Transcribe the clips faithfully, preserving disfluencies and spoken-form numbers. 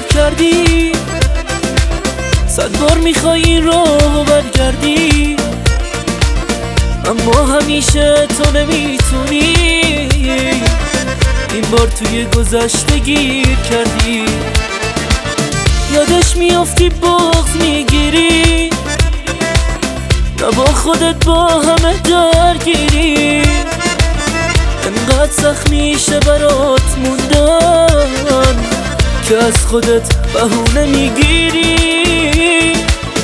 نگاه کردی، صد بار میخوای این رو برگردی، اما همیشه تو نمیتونی. این بار توی گذشته گیر کردی، یادش میافتی بغض میگیری، نه با خودت با همه درگیری. انقدر سخت میشه برات موندن که از خودت بهونه میگیری.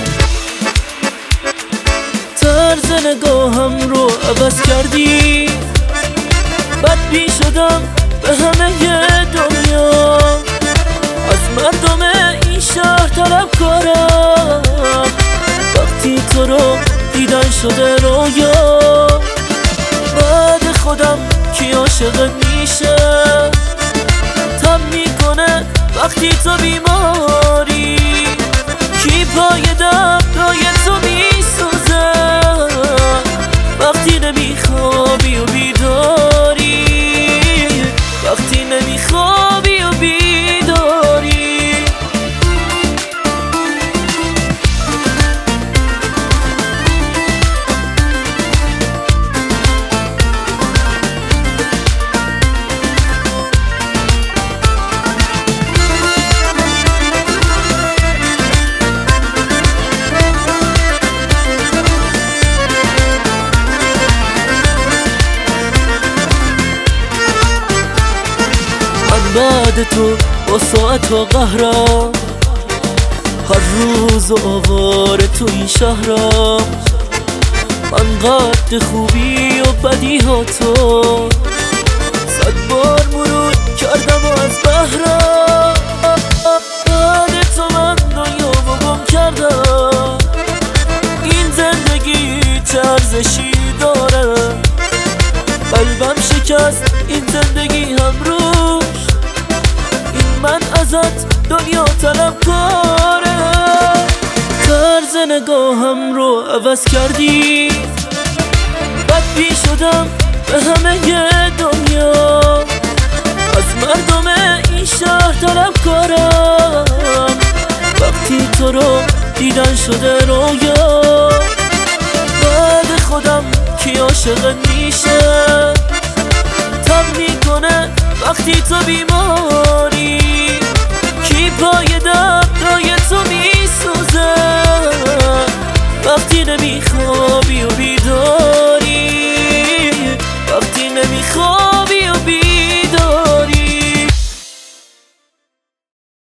طرز نگاهم رو عوض کردی، بدبین شدم به همه دنیا، از مردم این شهر طلبکارم. وقتی تو رو دیدن شده رویا، بعد خودم کی عاشقت میشه؟ تب میکنه وقتی تو بیماری، کی پای دردای تو میسوزه وقتی نمیخوابی و بیداری، وقتی نمیخوابی و بیداری. بعد تو با ساعت و قهرم، هر روز و آواره تو این شهرم. من قد خوبی و بدی ها تو صد بار مرور کردم و از بهرم. بعد تو من دنیا و گم کردم، این زندگی چه ارزشی داره؟ قلبم شکست این زندگی هم روش، من ازت دنیا طلبکاره. طرز نگاهم رو عوض کردی، بدبین شدم به همه دنیا، از مردم این شهر طلبکارم. وقتی تو رو دیدن شده رویا، بعد خودم کی عاشقت میشه؟ تب میکنه وقتی تو بیماری، کی پای دردای تو میسوزه وقتی نمیخوای